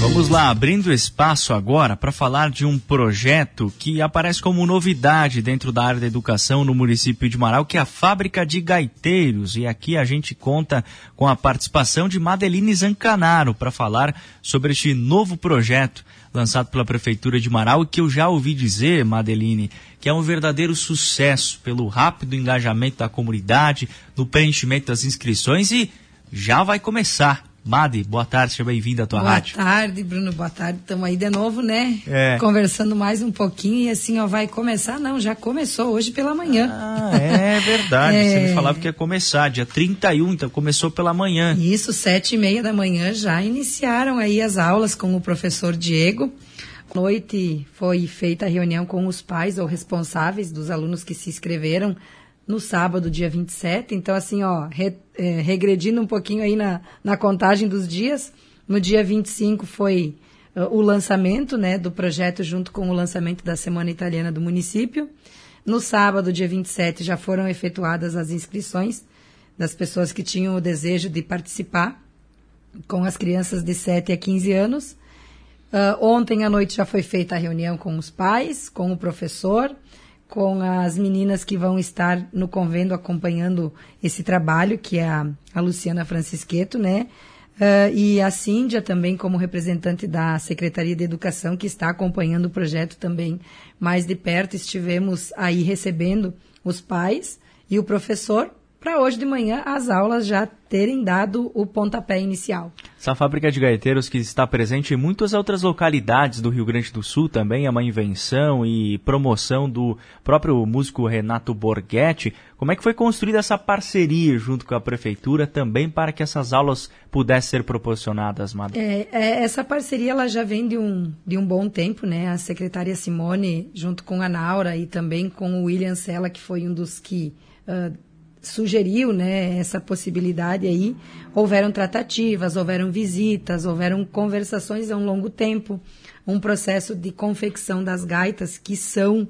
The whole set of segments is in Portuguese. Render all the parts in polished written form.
Vamos lá, abrindo espaço agora para falar de um projeto que aparece como novidade dentro da área da educação no município de Marau, que é a Fábrica de Gaiteiros. E aqui a gente conta com a participação de Madeline Zancanaro para falar sobre este novo projeto lançado pela Prefeitura de Marau e que eu já ouvi dizer, Madeline, que é um verdadeiro sucesso pelo rápido engajamento da comunidade, no preenchimento das inscrições e já vai começar. Madi, boa tarde, seja bem-vinda à tua rádio. Boa tarde, Bruno, boa tarde. Estamos aí de novo, né? Conversando mais um pouquinho e assim, ó, vai começar? Não, já começou hoje pela manhã. Ah, é verdade, você me falava que ia começar, dia 31, então começou pela manhã. Isso, 7h30 da manhã já iniciaram aí as aulas com o professor Diego. À noite foi feita a reunião com os pais ou responsáveis dos alunos que se inscreveram no sábado, dia 27, então assim, ó, regredindo um pouquinho aí na contagem dos dias, no dia 25 foi o lançamento, né, do projeto junto com o lançamento da Semana Italiana do município. No sábado, dia 27, já foram efetuadas as inscrições das pessoas que tinham o desejo de participar com as crianças de 7 a 15 anos. Ontem à noite já foi feita a reunião com os pais, com o professor, com as meninas que vão estar no convênio acompanhando esse trabalho, que é a Luciana Francisqueto, né? E a Cíndia também como representante da Secretaria de Educação, que está acompanhando o projeto também mais de perto. Estivemos aí recebendo os pais e o professor para hoje de manhã as aulas já terem dado o pontapé inicial. Essa Fábrica de Gaiteiros que está presente em muitas outras localidades do Rio Grande do Sul também, é uma invenção e promoção do próprio músico Renato Borghetti. Como é que foi construída essa parceria junto com a Prefeitura também para que essas aulas pudessem ser proporcionadas, Madre? Essa parceria ela já vem de um bom tempo, né? A secretária Simone, junto com a Naura e também com o William Sella, que foi um dos que sugeriu, né, essa possibilidade aí. Houveram tratativas, houveram visitas, houveram conversações há um longo tempo, um processo de confecção das gaitas que são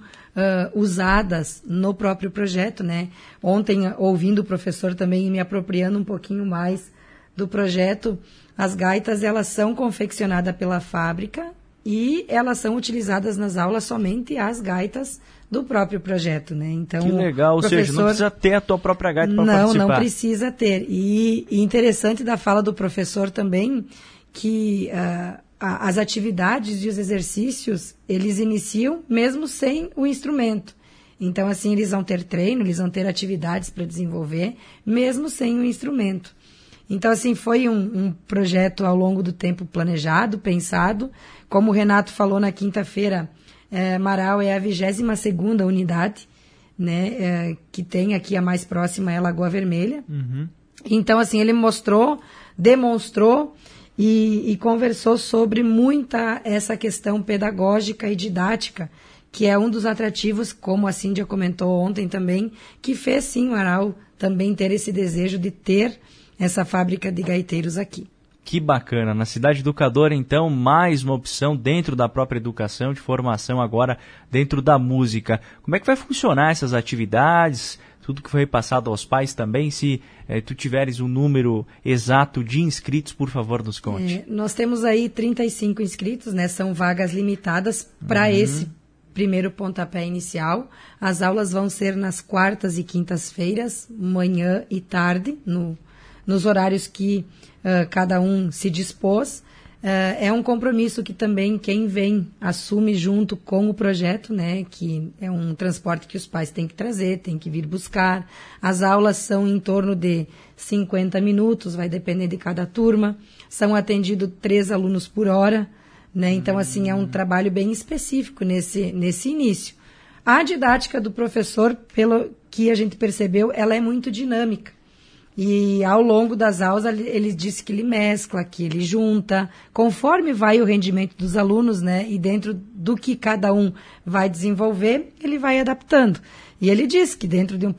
usadas no próprio projeto, né. Ontem, ouvindo o professor também e me apropriando um pouquinho mais do projeto, as gaitas elas são confeccionadas pela fábrica e elas são utilizadas nas aulas somente as gaitas do próprio projeto, né? Então, que legal, ou seja, não precisa ter a tua própria gaita para participar. Não precisa ter. E interessante da fala do professor também, que as atividades e os exercícios, eles iniciam mesmo sem o instrumento. Então, assim, eles vão ter treino, eles vão ter atividades para desenvolver, mesmo sem o instrumento. Então, assim, foi um projeto ao longo do tempo planejado, pensado. Como o Renato falou na quinta-feira, Marau é a 22ª unidade, né, que tem aqui a mais próxima é a Lagoa Vermelha. Uhum. Então, assim, ele demonstrou e conversou sobre muita essa questão pedagógica e didática, que é um dos atrativos, como a Cíndia comentou ontem também, que fez sim Marau também ter esse desejo de ter essa fábrica de gaiteiros aqui. Que bacana, na cidade educadora então, mais uma opção dentro da própria educação, de formação agora dentro da música. Como é que vai funcionar essas atividades, tudo que foi repassado aos pais também? Se tu tiveres um número exato de inscritos, por favor, nos conte. Nós temos aí 35 inscritos, né? São vagas limitadas para esse primeiro pontapé inicial. As aulas vão ser nas quartas e quintas-feiras, manhã e tarde, nos horários que cada um se dispôs. É um compromisso que também quem vem assume junto com o projeto, né, que é um transporte que os pais têm que trazer, têm que vir buscar. As aulas são em torno de 50 minutos, vai depender de cada turma. São atendidos 3 alunos por hora, né, então assim é um trabalho bem específico nesse início. A didática do professor, pelo que a gente percebeu, ela é muito dinâmica. E ao longo das aulas ele disse que ele mescla, que ele junta, conforme vai o rendimento dos alunos, né? E dentro do que cada um vai desenvolver, ele vai adaptando. E ele disse que dentro de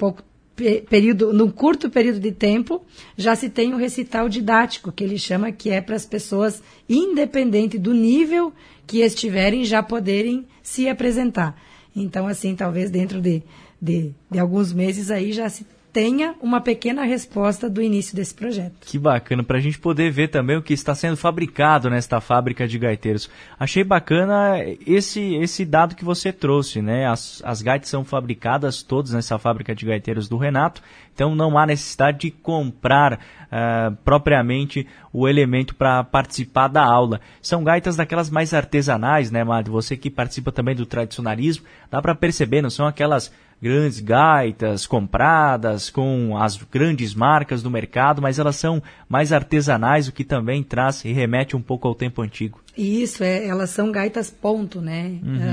num curto período de tempo, já se tem um recital didático, que ele chama que é para as pessoas, independente do nível que estiverem, já poderem se apresentar. Então, assim, talvez dentro de alguns meses aí já se tenha uma pequena resposta do início desse projeto. Que bacana, para a gente poder ver também o que está sendo fabricado nesta fábrica de gaiteiros. Achei bacana esse dado que você trouxe, né? As gaitas são fabricadas todas nessa fábrica de gaiteiros do Renato, então não há necessidade de comprar propriamente o elemento para participar da aula. São gaitas daquelas mais artesanais, né, Madi? Você que participa também do tradicionalismo, dá para perceber, não são aquelas grandes gaitas compradas com as grandes marcas do mercado, mas elas são mais artesanais, o que também traz e remete um pouco ao tempo antigo. Isso, elas são gaitas ponto, né?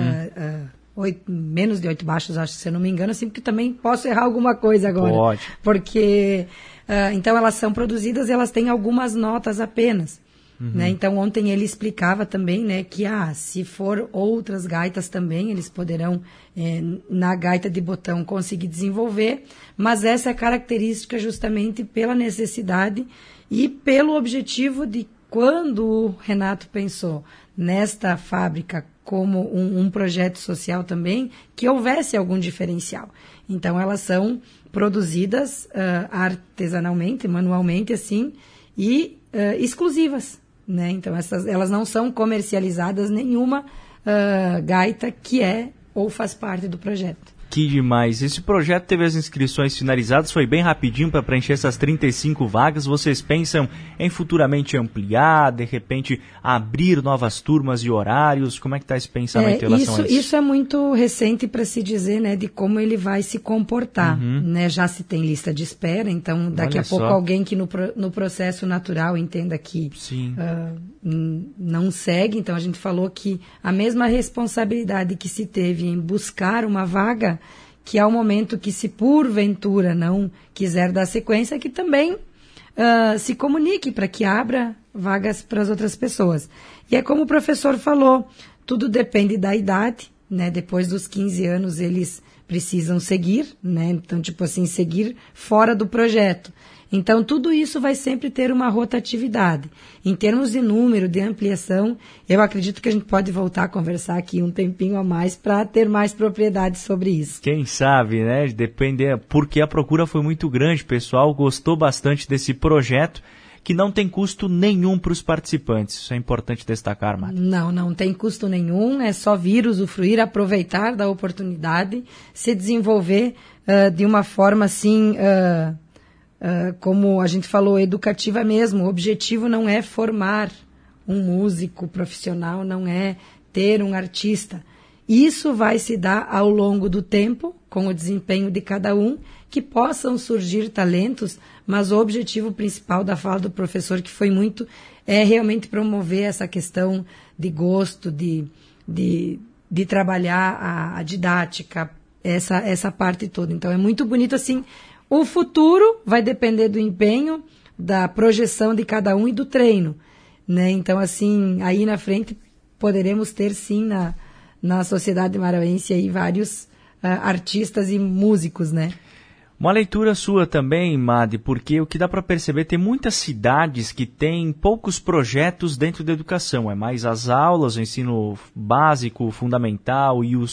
Menos de 8 baixos, acho, se eu não me engano, assim, porque também posso errar alguma coisa agora. Pode. Porque, então, elas são produzidas e elas têm algumas notas apenas. Né? Então, ontem ele explicava também, né, que se for outras gaitas também, eles poderão, na gaita de botão, conseguir desenvolver, mas essa é a característica justamente pela necessidade e pelo objetivo de quando o Renato pensou nesta fábrica como um projeto social também, que houvesse algum diferencial. Então, elas são produzidas artesanalmente, manualmente, assim, e exclusivas. Né? Então, elas não são comercializadas, nenhuma gaita que ou faz parte do projeto. Que demais. Esse projeto teve as inscrições finalizadas, foi bem rapidinho para preencher essas 35 vagas. Vocês pensam em futuramente ampliar, de repente abrir novas turmas e horários? Como é que está esse pensamento em relação a isso? Isso é muito recente para se dizer, né, de como ele vai se comportar. Né? Já se tem lista de espera, então daqui a pouco alguém que no processo natural entenda que não segue. Então a gente falou que a mesma responsabilidade que se teve em buscar uma vaga, que ao momento que se porventura não quiser dar sequência, que também se comunique para que abra vagas para as outras pessoas. E é como o professor falou, tudo depende da idade, né? Depois dos 15 anos eles precisam seguir, né? Então, tipo assim, seguir fora do projeto. Então, tudo isso vai sempre ter uma rotatividade. Em termos de número, de ampliação, eu acredito que a gente pode voltar a conversar aqui um tempinho a mais para ter mais propriedade sobre isso. Quem sabe, né? Depende, porque a procura foi muito grande, o pessoal gostou bastante desse projeto, que não tem custo nenhum para os participantes. Isso é importante destacar, Mari. Não tem custo nenhum, é só vir, usufruir, aproveitar da oportunidade, se desenvolver de uma forma assim... como a gente falou, educativa mesmo. O objetivo não é formar um músico profissional, não é ter um artista. Isso vai se dar ao longo do tempo, com o desempenho de cada um, que possam surgir talentos, mas o objetivo principal da fala do professor, que foi muito, é realmente promover essa questão de gosto, de trabalhar a didática, essa parte toda. Então é muito bonito assim. O futuro vai depender do empenho, da projeção de cada um e do treino, né? Então, assim, aí na frente poderemos ter, sim, na sociedade marauense aí vários artistas e músicos, né? Uma leitura sua também, Madi, porque o que dá para perceber, tem muitas cidades que têm poucos projetos dentro da educação. É mais as aulas, o ensino básico, fundamental e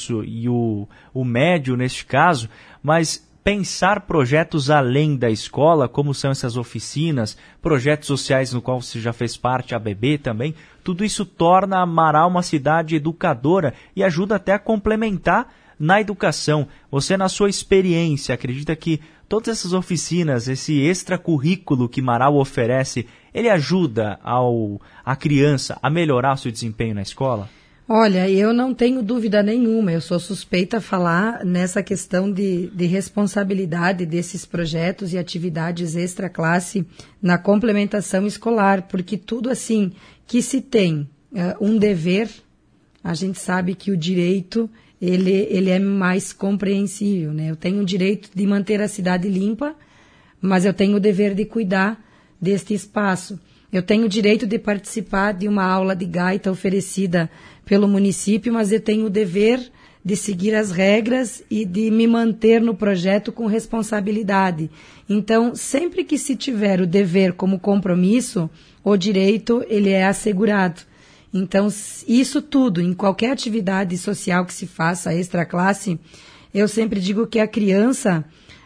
o médio, neste caso, mas... pensar projetos além da escola, como são essas oficinas, projetos sociais no qual você já fez parte, a ABB também, tudo isso torna a Marau uma cidade educadora e ajuda até a complementar na educação. Você, na sua experiência, acredita que todas essas oficinas, esse extracurrículo que Marau oferece, ele ajuda a criança a melhorar o seu desempenho na escola? Olha, eu não tenho dúvida nenhuma, eu sou suspeita a falar nessa questão de responsabilidade desses projetos e atividades extra-classe na complementação escolar, porque tudo assim que se tem um dever, a gente sabe que o direito ele é mais compreensível, né? Eu tenho o direito de manter a cidade limpa, mas eu tenho o dever de cuidar deste espaço. Eu tenho o direito de participar de uma aula de gaita oferecida pelo município, mas eu tenho o dever de seguir as regras e de me manter no projeto com responsabilidade. Então, sempre que se tiver o dever como compromisso, o direito ele é assegurado. Então, isso tudo, em qualquer atividade social que se faça extra-classe, eu sempre digo que a criança,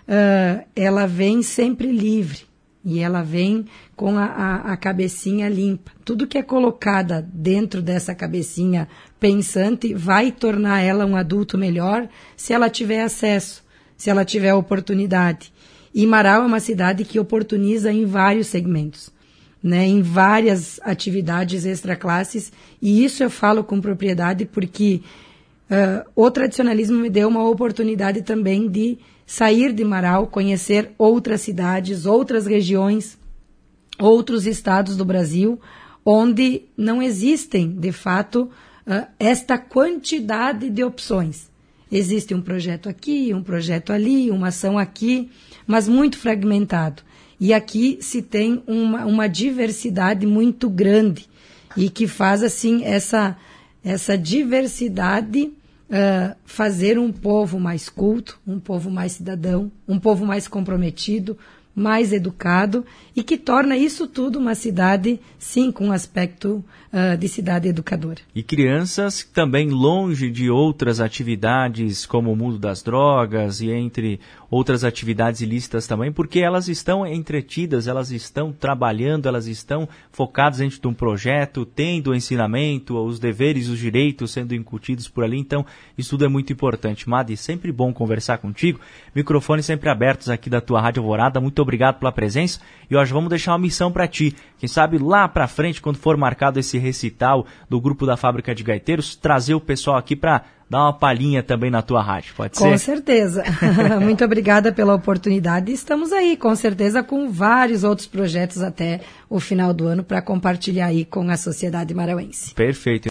ela vem sempre livre e ela vem com a cabecinha limpa. Tudo que é colocada dentro dessa cabecinha pensante vai tornar ela um adulto melhor se ela tiver acesso, se ela tiver oportunidade. E Marau é uma cidade que oportuniza em vários segmentos, né, em várias atividades extraclasses, e isso eu falo com propriedade porque o tradicionalismo me deu uma oportunidade também de sair de Marau, conhecer outras cidades, outras regiões, outros estados do Brasil, onde não existem, de fato, esta quantidade de opções. Existe um projeto aqui, um projeto ali, uma ação aqui, mas muito fragmentado. E aqui se tem uma diversidade muito grande e que faz, assim, essa diversidade fazer um povo mais culto, um povo mais cidadão, um povo mais comprometido, mais educado e que torna isso tudo uma cidade, sim, com um aspecto de cidade educadora. E crianças também longe de outras atividades como o mundo das drogas e entre outras atividades ilícitas também, porque elas estão entretidas, elas estão trabalhando, elas estão focadas dentro de um projeto, tendo o ensinamento, os deveres, os direitos sendo incutidos por ali, então isso tudo é muito importante. Madi, sempre bom conversar contigo, microfones sempre abertos aqui da tua Rádio Alvorada, muito obrigado pela presença e hoje vamos deixar uma missão para ti, quem sabe lá para frente, quando for marcado esse recital do grupo da Fábrica de Gaiteiros, trazer o pessoal aqui para dar uma palhinha também na tua rádio, pode ser? Com certeza. Muito obrigada pela oportunidade. Estamos aí, com certeza, com vários outros projetos até o final do ano para compartilhar aí com a sociedade marauense. Perfeito.